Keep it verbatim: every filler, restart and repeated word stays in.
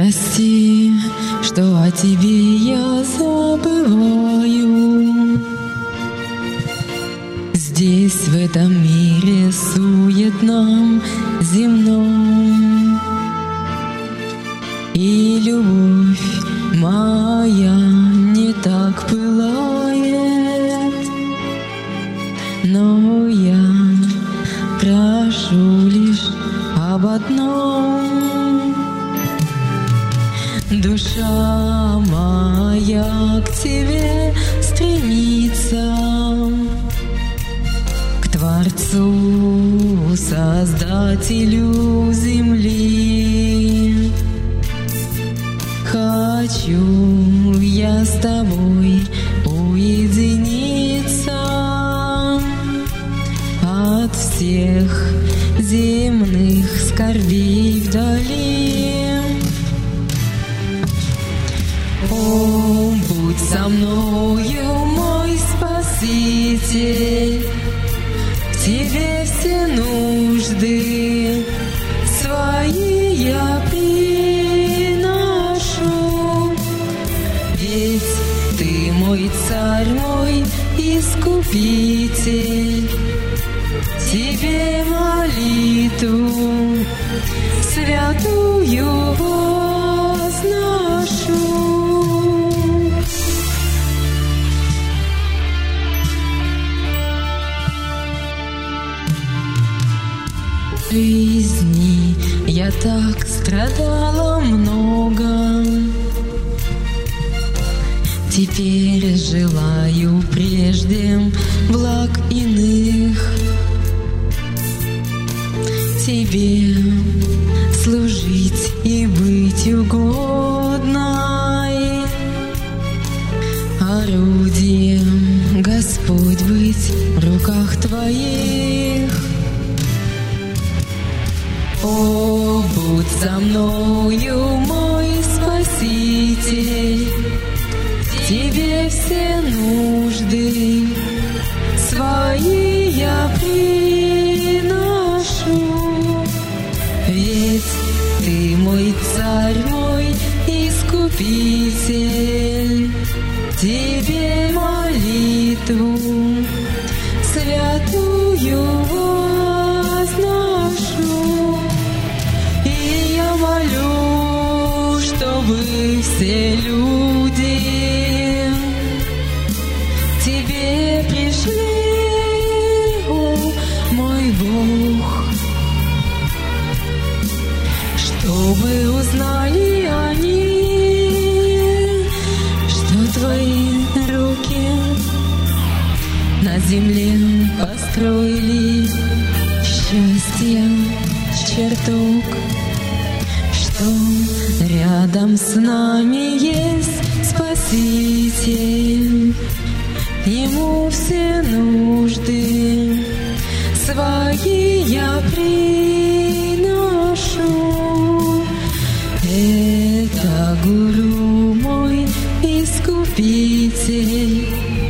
Прости, что о тебе я забываю. Здесь, в этом мире суетном, земном, и любовь моя не так пылает, но я прошу лишь об одном. Душа моя к тебе стремится, к Творцу, Создателю земли. Хочу я с тобой уединиться от всех земных скорбей вдали. О, будь со мною, мой Спаситель, в тебе все нужды свои я приношу. Ведь ты мой царь, мой искупитель, тебе молитву святую возношу. В жизни я так страдала много, теперь желаю прежде благ иных. Тебе служить и быть угодной, орудием, Господь, быть в руках Твоих. О, будь со мною, мой Спаситель, тебе все нужды свои я приношу. Ведь ты мой царь, мой искупитель, тебе молитву святую возношу. И я молю, чтобы все люди тебе пришли, о мой Бог, чтобы узнали они, что твои руки на земле построили счастье чертог, что рядом с нами есть Спаситель, ему все нужды свои я приношу. Это Гуру мой искупитель,